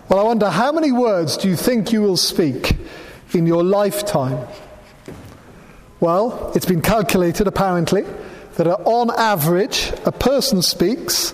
Well, I wonder, how many words do you think you will speak in your lifetime? Well, it's been calculated, apparently, that on average, a person speaks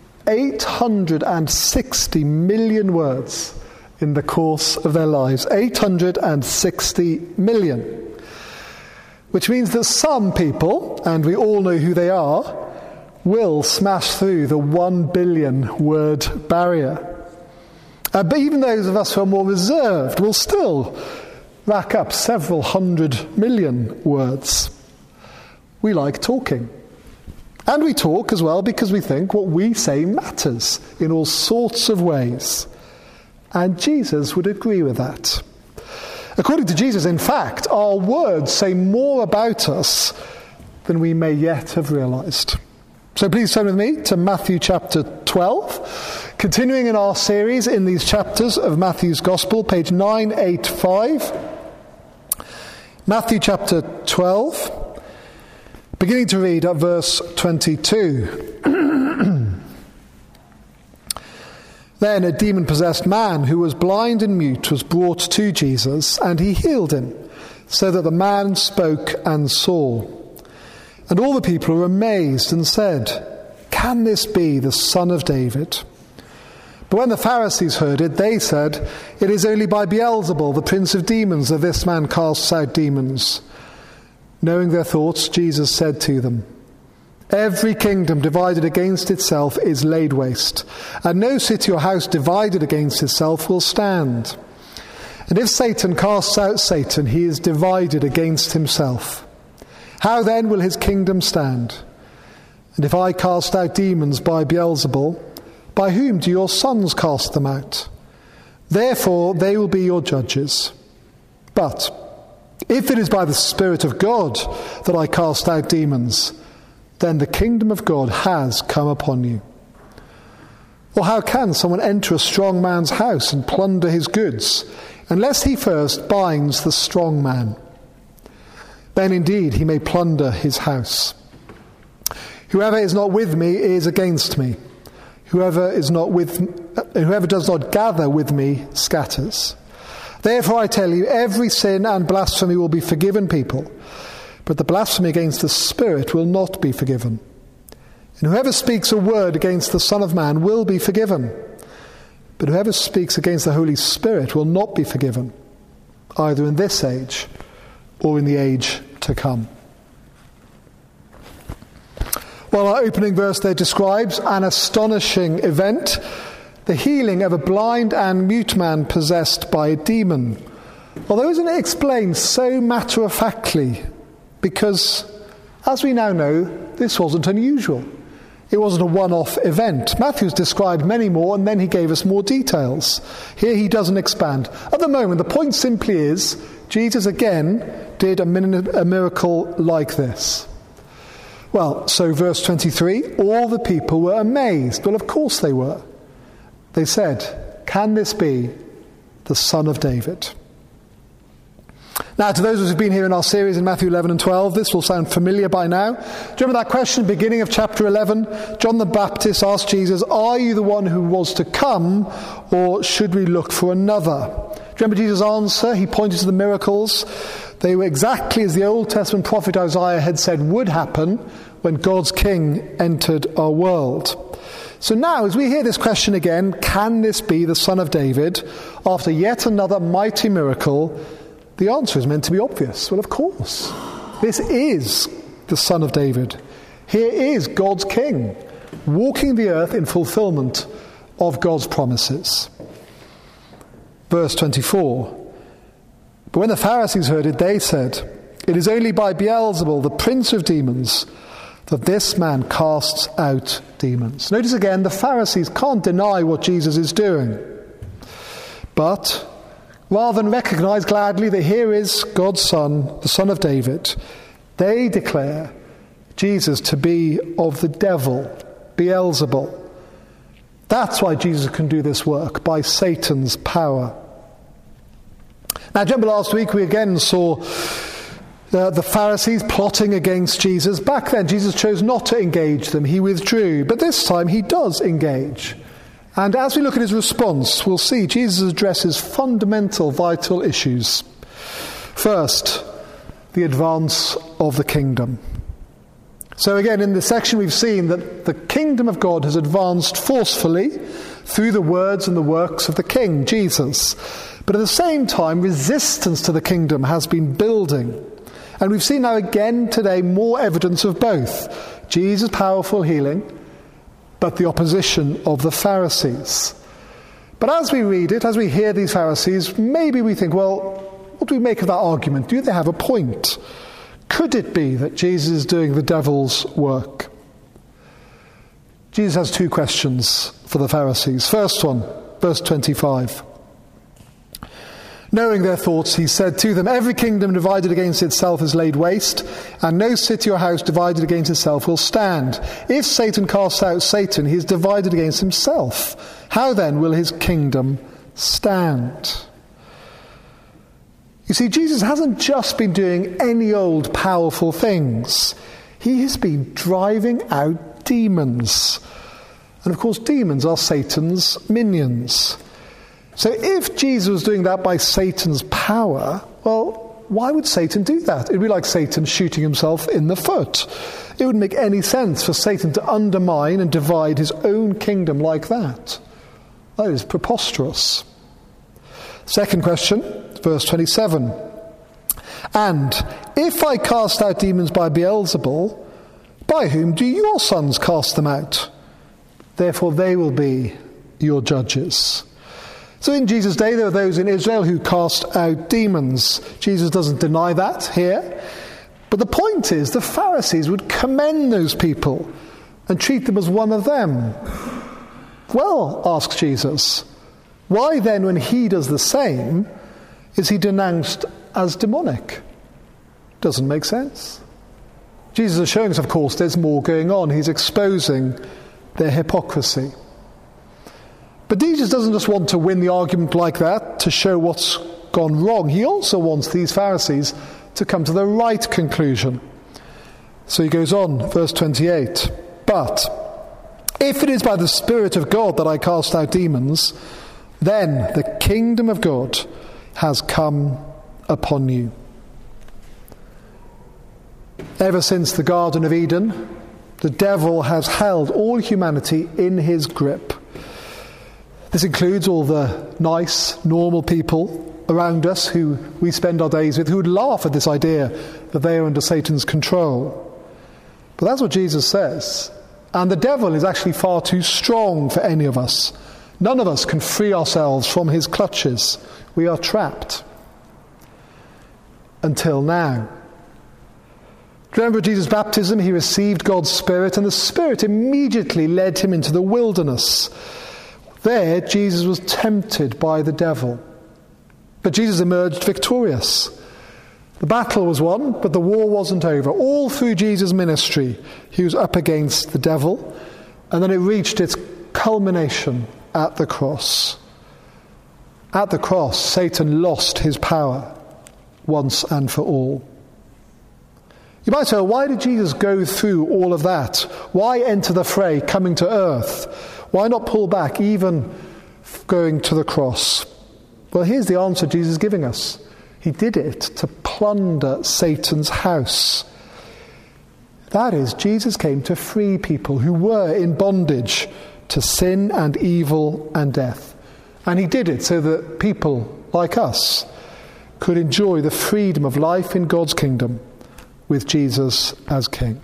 860 million words in the course of their lives. 860 million. Which means that some people, and we all know who they are, will smash through the 1 billion word barrier. But even those of us who are more reserved will still rack up several 100 million words. We like talking. And we talk as well because we think what we say matters in all sorts of ways. And Jesus would agree with that. According to Jesus, in fact, our words say more about us than we may yet have realized. So please turn with me to Matthew chapter 12. Continuing in our series in these chapters of Matthew's Gospel, page 985. Matthew chapter 12, beginning to read at verse 22. Then a demon-possessed man who was blind and mute was brought to Jesus, and he healed him, so that the man spoke and saw. And all the people were amazed and said, "Can this be the Son of David?" But when the Pharisees heard it, they said, "It is only by Beelzebul, the prince of demons, that this man casts out demons." Knowing their thoughts, Jesus said to them, "Every kingdom divided against itself is laid waste, and no city or house divided against itself will stand. And if Satan casts out Satan, he is divided against himself. How then will his kingdom stand? And if I cast out demons by Beelzebul, by whom do your sons cast them out? Therefore they will be your judges. But if it is by the Spirit of God that I cast out demons, then the kingdom of God has come upon you. Or how can someone enter a strong man's house and plunder his goods, unless he first binds the strong man? Then indeed he may plunder his house. Whoever is not with me is against me. Whoever does not gather with me scatters. Therefore I tell you, every sin and blasphemy will be forgiven people, but the blasphemy against the Spirit will not be forgiven. And whoever speaks a word against the Son of Man will be forgiven, but whoever speaks against the Holy Spirit will not be forgiven, either in this age or in the age to come. Well, our opening verse there describes an astonishing event, the healing of a blind and mute man possessed by a demon. Although isn't it explained so matter-of-factly? Because, as we now know, this wasn't unusual. It wasn't a one-off event. Matthew's described many more, and then he gave us more details. Here he doesn't expand. At the moment, the point simply is, Jesus again did a miracle like this. Well, so verse 23, all the people were amazed. Well, of course they were. They said, "Can this be the Son of David?" Now, to those of us who've been here in our series in Matthew 11 and 12, this will sound familiar by now. Do you remember that question, beginning of chapter 11? John the Baptist asked Jesus, "Are you the one who was to come, or should we look for another?" Do you remember Jesus' answer? He pointed to the miracles. They were exactly as the Old Testament prophet Isaiah had said would happen when God's King entered our world. So now, as we hear this question again, can this be the Son of David, after yet another mighty miracle, the answer is meant to be obvious. Well, of course. This is the Son of David. Here is God's King, walking the earth in fulfillment of God's promises. Verse 24. But when the Pharisees heard it, they said, "It is only by Beelzebul, the prince of demons, that this man casts out demons." Notice again, the Pharisees can't deny what Jesus is doing. But rather than recognize gladly that here is God's Son, the Son of David, they declare Jesus to be of the devil, Beelzebul. That's why Jesus can do this work, by Satan's power. Now, do you remember last week we again saw the Pharisees plotting against Jesus? Back then, Jesus chose not to engage them. He withdrew. But this time, he does engage. And as we look at his response, we'll see Jesus addresses fundamental, vital issues. First, the advance of the kingdom. So again, in this section we've seen that the kingdom of God has advanced forcefully through the words and the works of the King, Jesus. But at the same time, resistance to the kingdom has been building. And we've seen now again today more evidence of both. Jesus' powerful healing, but the opposition of the Pharisees. But as we read it, as we hear these Pharisees, maybe we think, well, what do we make of that argument? Do they have a point? Could it be that Jesus is doing the devil's work? Jesus has two questions for the Pharisees. First one, verse 25. Knowing their thoughts, he said to them, every kingdom divided against itself is laid waste, and no city or house divided against itself will stand. If Satan casts out Satan, he is divided against himself. How then will his kingdom stand? You see, Jesus hasn't just been doing any old powerful things. He has been driving out demons. And of course, demons are Satan's minions. So if Jesus was doing that by Satan's power, well, why would Satan do that? It would be like Satan shooting himself in the foot. It wouldn't make any sense for Satan to undermine and divide his own kingdom like that. That is preposterous. Second question, verse 27. And if I cast out demons by Beelzebul, by whom do your sons cast them out? Therefore they will be your judges. So in Jesus' day, there were those in Israel who cast out demons. Jesus doesn't deny that here. But the point is, the Pharisees would commend those people and treat them as one of them. Well, asks Jesus, why then, when he does the same, is he denounced as demonic? Doesn't make sense. Jesus is showing us, of course, there's more going on. He's exposing their hypocrisy. But Jesus doesn't just want to win the argument like that to show what's gone wrong. He also wants these Pharisees to come to the right conclusion. So he goes on, verse 28. But if it is by the Spirit of God that I cast out demons, then the kingdom of God has come upon you. Ever since the Garden of Eden, the devil has held all humanity in his grip. This includes all the nice, normal people around us who we spend our days with, who would laugh at this idea that they are under Satan's control. But that's what Jesus says. And the devil is actually far too strong for any of us. None of us can free ourselves from his clutches. We are trapped. Until now. Remember Jesus' baptism, he received God's Spirit, and the Spirit immediately led him into the wilderness. There, Jesus was tempted by the devil. But Jesus emerged victorious. The battle was won, but the war wasn't over. All through Jesus' ministry, he was up against the devil, and then it reached its culmination at the cross. At the cross, Satan lost his power once and for all. You might say, why did Jesus go through all of that? Why enter the fray coming to earth? Why not pull back, even going to the cross? Well, here's the answer Jesus is giving us. He did it to plunder Satan's house. That is, Jesus came to free people who were in bondage to sin and evil and death. And he did it so that people like us could enjoy the freedom of life in God's kingdom with Jesus as King.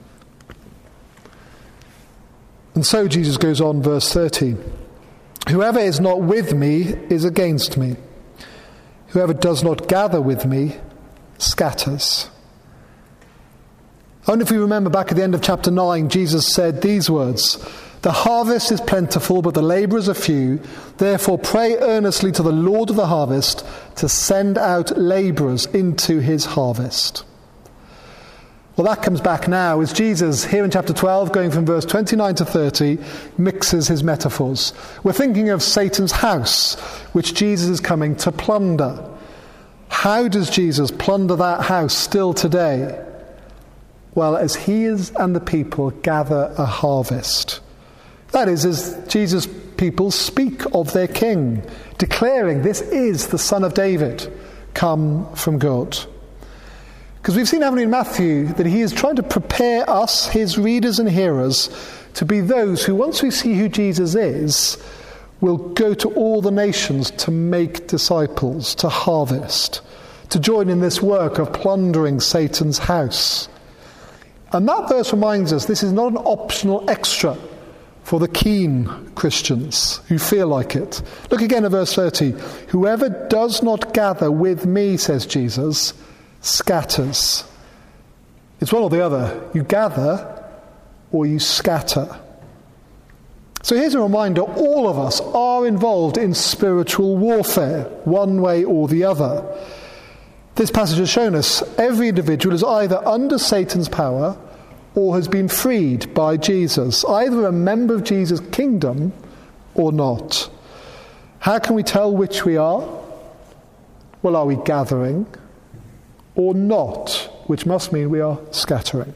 And so Jesus goes on, verse 30. Whoever is not with me is against me. Whoever does not gather with me scatters. Only if we remember back at the end of chapter 9, Jesus said these words, the harvest is plentiful, but the labourers are few. Therefore pray earnestly to the Lord of the harvest to send out labourers into his harvest. Well, that comes back now as Jesus, here in chapter 12, going from verse 29 to 30, mixes his metaphors. We're thinking of Satan's house, which Jesus is coming to plunder. How does Jesus plunder that house still today? Well, as he is and the people gather a harvest. That is, as Jesus' people speak of their king, declaring this is the Son of David, come from God. Because we've seen, haven't we, in Matthew, that he is trying to prepare us, his readers and hearers, to be those who, once we see who Jesus is, will go to all the nations to make disciples, to harvest, to join in this work of plundering Satan's house. And that verse reminds us this is not an optional extra for the keen Christians who feel like it. Look again at verse 30. Whoever does not gather with me, says Jesus, scatters. It's one or the other. You gather or you scatter. So here's a reminder, all of us are involved in spiritual warfare, one way or the other. This passage has shown us every individual is either under Satan's power or has been freed by Jesus, either a member of Jesus' kingdom or not. How can we tell which we are? Well, are we gathering or not? Which must mean we are scattering.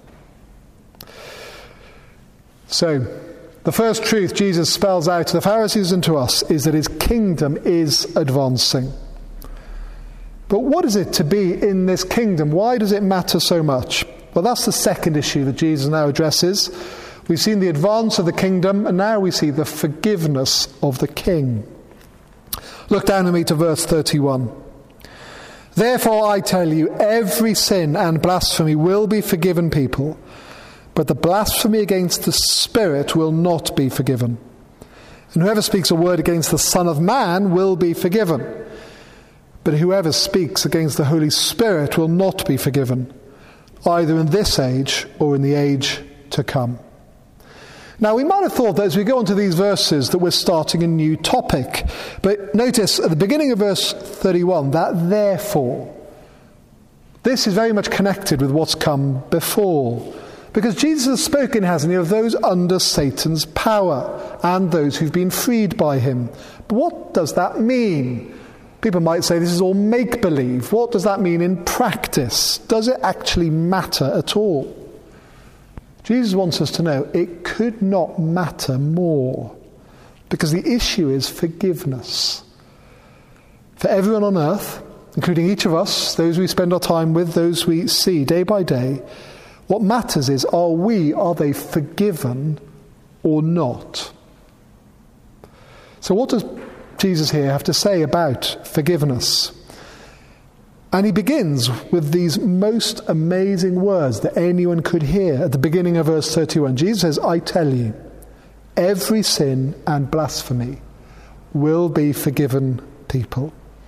So, the first truth Jesus spells out to the Pharisees and to us is that his kingdom is advancing. But what is it to be in this kingdom? Why does it matter so much? Well, that's the second issue that Jesus now addresses. We've seen the advance of the kingdom, and now we see the forgiveness of the king. Look down with me to verse 31. Therefore I tell you, every sin and blasphemy will be forgiven people, but the blasphemy against the Spirit will not be forgiven. And whoever speaks a word against the Son of Man will be forgiven, but whoever speaks against the Holy Spirit will not be forgiven, either in this age or in the age to come. Now, we might have thought that as we go on to these verses that we're starting a new topic. But notice at the beginning of verse 31 that therefore, this is very much connected with what's come before. Because Jesus has spoken, hasn't he, of those under Satan's power and those who've been freed by him. But what does that mean? People might say this is all make-believe. What does that mean in practice? Does it actually matter at all? Jesus wants us to know it could not matter more, because the issue is forgiveness. For everyone on earth, including each of us, those we spend our time with, those we see day by day, what matters is, are they forgiven or not? So what does Jesus here have to say about forgiveness? And he begins with these most amazing words that anyone could hear at the beginning of verse 31. Jesus says, I tell you, every sin and blasphemy will be forgiven people.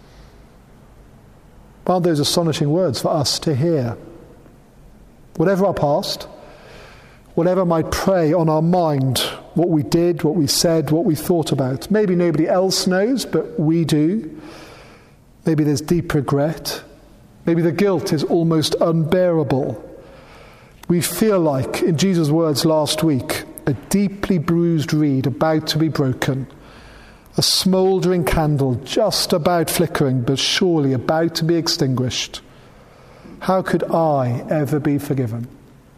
Aren't those astonishing words for us to hear? Whatever our past, whatever might prey on our mind, what we did, what we said, what we thought about. Maybe nobody else knows, but we do. Maybe there's deep regret. Maybe the guilt is almost unbearable. We feel like, in Jesus' words last week, a deeply bruised reed about to be broken, a smouldering candle just about flickering, but surely about to be extinguished. How could I ever be forgiven?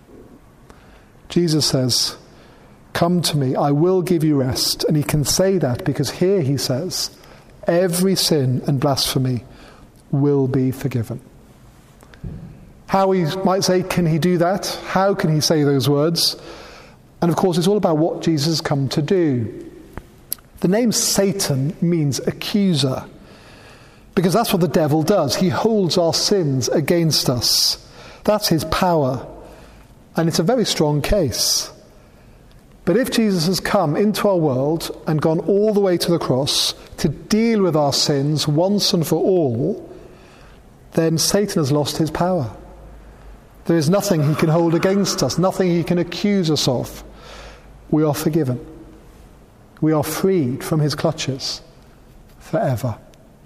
Jesus says, come to me, I will give you rest. And he can say that because here he says, every sin and blasphemy will be forgiven. How, we might say, can he do that? How can he say those words? And of course, it's all about what Jesus has come to do. The name Satan means accuser, because that's what the devil does. He holds our sins against us. That's his power. And it's a very strong case. But if Jesus has come into our world and gone all the way to the cross to deal with our sins once and for all, then Satan has lost his power. There is nothing he can hold against us, nothing he can accuse us of. We are forgiven. We are freed from his clutches forever.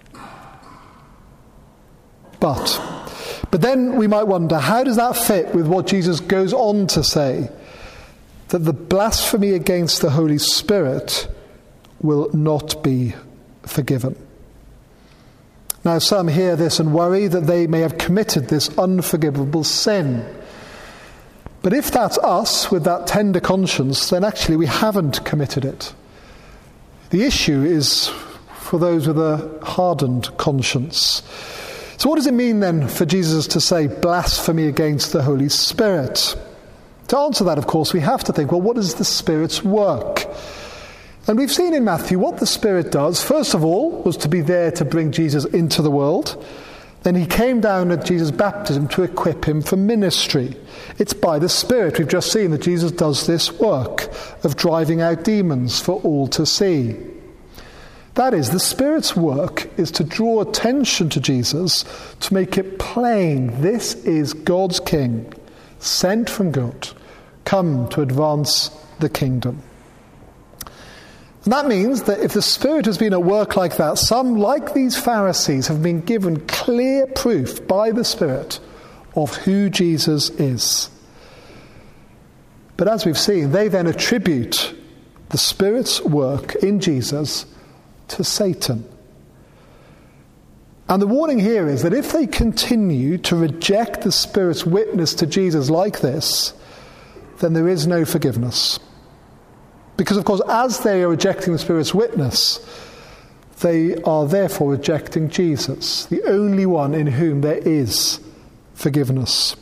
But then we might wonder, how does that fit with what Jesus goes on to say? That the blasphemy against the Holy Spirit will not be forgiven. Now, some hear this and worry that they may have committed this unforgivable sin. But if that's us with that tender conscience, then actually we haven't committed it. The issue is for those with a hardened conscience. So what does it mean then for Jesus to say blasphemy against the Holy Spirit? To answer that, of course, we have to think, well, what is the Spirit's work? And we've seen in Matthew what the Spirit does. First of all, was to be there to bring Jesus into the world. Then he came down at Jesus' baptism to equip him for ministry. It's by the Spirit. We've just seen that Jesus does this work of driving out demons for all to see. That is, the Spirit's work is to draw attention to Jesus, to make it plain this is God's King, sent from God, come to advance the kingdom. And that means that if the Spirit has been at work like that, some, like these Pharisees, have been given clear proof by the Spirit of who Jesus is. But as we've seen, they then attribute the Spirit's work in Jesus to Satan. And the warning here is that if they continue to reject the Spirit's witness to Jesus like this, then there is no forgiveness. Because, of course, as they are rejecting the Spirit's witness, they are therefore rejecting Jesus, the only one in whom there is forgiveness.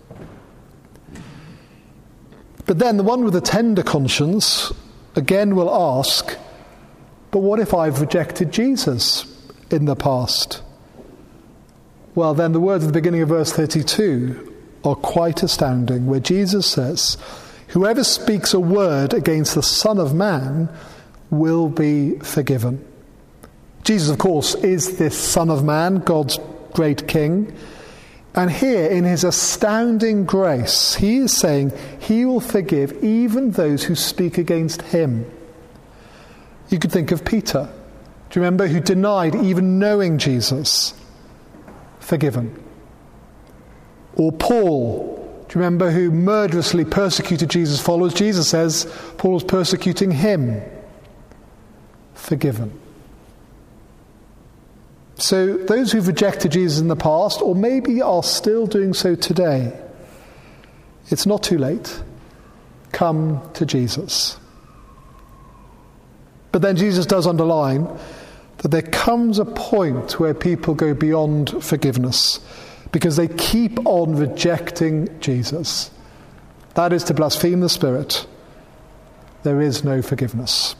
But then the one with a tender conscience again will ask, but what if I've rejected Jesus in the past? Well, then the words at the beginning of verse 32 are quite astounding, where Jesus says, whoever speaks a word against the Son of Man will be forgiven. Jesus, of course, is this Son of Man, God's great King. And here, in his astounding grace, he is saying he will forgive even those who speak against him. You could think of Peter. Do you remember? Who denied even knowing Jesus. Forgiven. Or Paul. Do you remember? Who murderously persecuted Jesus' followers. Jesus says Paul was persecuting him. Forgiven. So those who've rejected Jesus in the past, or maybe are still doing so today, it's not too late. Come to Jesus. But then Jesus does underline that there comes a point where people go beyond forgiveness because they keep on rejecting Jesus. That is to blaspheme the Spirit. There is no forgiveness.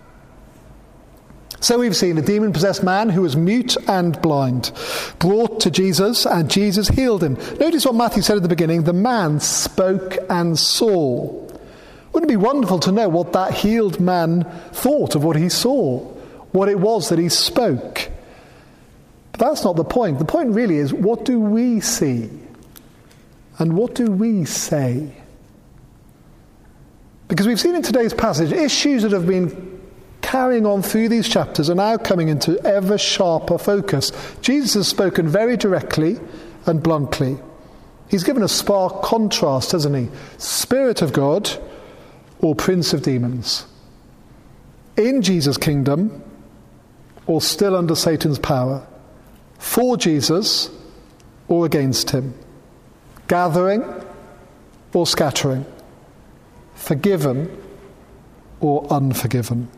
So we've seen a demon-possessed man who was mute and blind, brought to Jesus, and Jesus healed him. Notice what Matthew said at the beginning, the man spoke and saw. Wouldn't it be wonderful to know what that healed man thought of what he saw, what it was that he spoke? But that's not the point. The point really is, what do we see? And what do we say? Because we've seen in today's passage, issues that have been carrying on through these chapters are now coming into ever sharper focus. Jesus has spoken very directly and bluntly. He's given a stark contrast, hasn't he? Spirit of God or Prince of Demons. In Jesus' kingdom or still under Satan's power. For Jesus or against him. Gathering or scattering. Forgiven or unforgiven.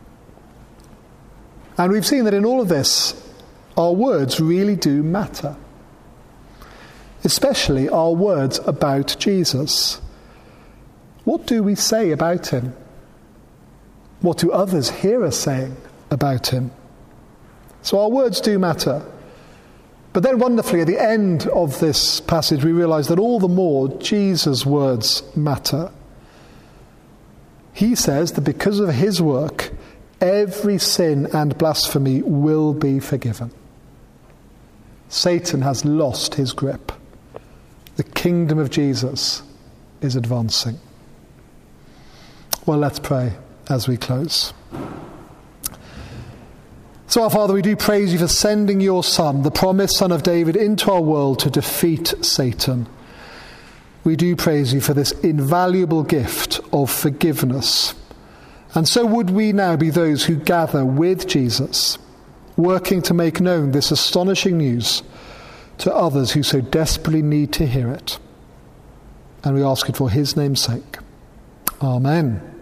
And we've seen that in all of this, our words really do matter. Especially our words about Jesus. What do we say about him? What do others hear us saying about him? So our words do matter. But then wonderfully, at the end of this passage, we realize that all the more Jesus' words matter. He says that because of his work, every sin and blasphemy will be forgiven. Satan has lost his grip. The kingdom of Jesus is advancing. Well, let's pray as we close. So, our Father, we do praise you for sending your Son, the promised Son of David, into our world to defeat Satan. We do praise you for this invaluable gift of forgiveness. And so would we now be those who gather with Jesus, working to make known this astonishing news to others who so desperately need to hear it. and we ask it for his name's sake. Amen.